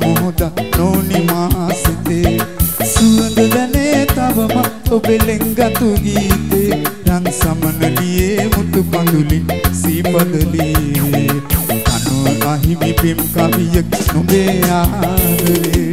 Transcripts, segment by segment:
මොහොතක් නොනිමා සිතේ සුවඳ දැනේ තවමත් ඔබ ලෙන්ගතු ගීතේ රන් සමනලියේ මුතු කඳුලින් සීපදලියේ කනුව අහිමි පෙම් කවියක් නුඹේ ආදරේ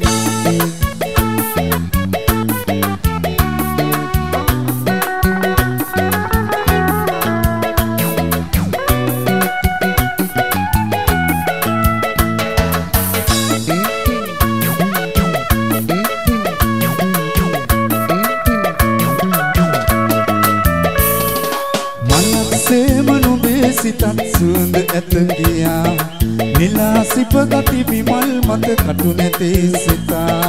සිතත් සුවඳ ඇත ගියා නිලා සිපගති විමල් මත කටු නැතේ සිතා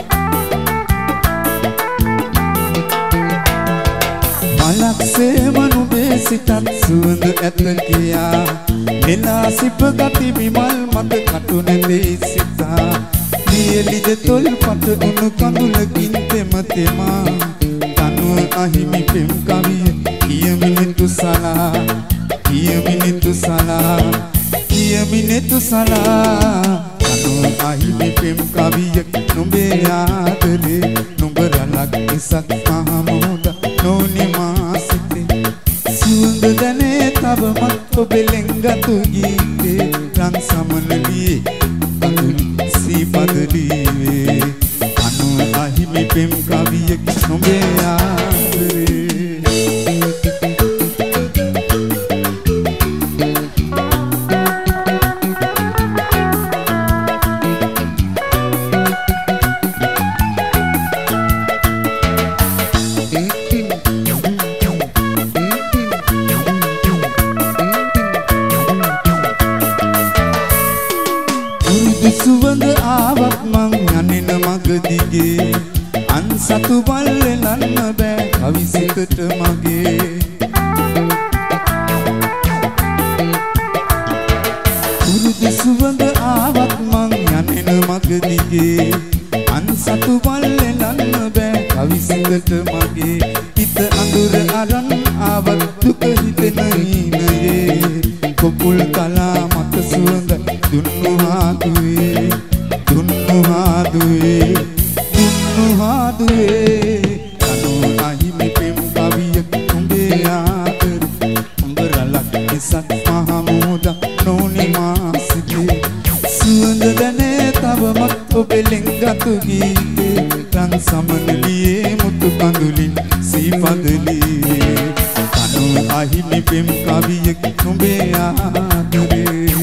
මලක්සේම නුඹේ සිතත් සුවඳ ඇත ගියා නිලා සිපගති විමල් මත කටු නැතේ සිතා දියලිද තොල් පට උණු කඳුලකින් තෙම තෙමා තනුව අහිමි පෙම් කවිය කියමිනිතු සලා Kiaminetu salah Anu ahibi pem kaviyak numbe aadare Numberalak isak mahamuda noni maasite Suunda dane tabamat obe lengatu geete Rang samanaliye kaduli sipadaliye Anu ahibi pem kaviyak numbe aadare සුවඳ ආවත් මං යන්නේ මග දිගේ අන්සතු බල්ලෙලන්න බෑ කවිසිතට මගේ උරුදු සුවඳ ආවත් මං යන්නේ මග දිගේ අන්සතු බල්ලෙලන්න බෑ කවිසිතට මගේ හිත අඳුර අරන් ආවත් දුක හිතෙන ඉන්නේ කොපුල් කලා මත සුවඳ දුන්නු haduwe Anu ahimi pem kaviyak numbe aadare Umberalak isak mahamuda noni maasite Suwanda dane tawamat obe lengatu geete Rang samanaliye mutu kandulin sipadaliye Anu ahimi pem kaviyak numbe aadare